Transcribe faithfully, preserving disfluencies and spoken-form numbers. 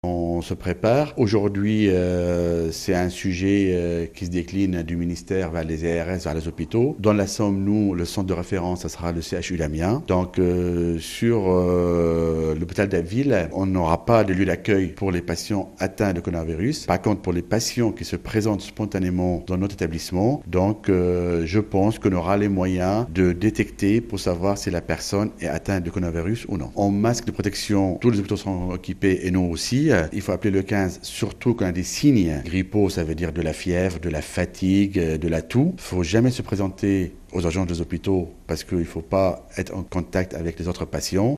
On se prépare. Aujourd'hui, euh, c'est un sujet euh, qui se décline du ministère vers les A R S, vers les hôpitaux. Dans la Somme, nous, le centre de référence, ça sera le C H U d'Amiens. Donc, euh, sur euh, l'hôpital d'Abbeville, on n'aura pas de lieu d'accueil pour les patients atteints de coronavirus. Par contre, pour les patients qui se présentent spontanément dans notre établissement, donc, euh, je pense qu'on aura les moyens de détecter pour savoir si la personne est atteinte de coronavirus ou non. En masque de protection, tous les hôpitaux sont équipés et nous aussi. Il faut appeler le quinze, surtout quand on a des signes grippaux, ça veut dire de la fièvre, de la fatigue, de la toux. Il ne faut jamais se présenter aux urgences des hôpitaux parce qu'il ne faut pas être en contact avec les autres patients.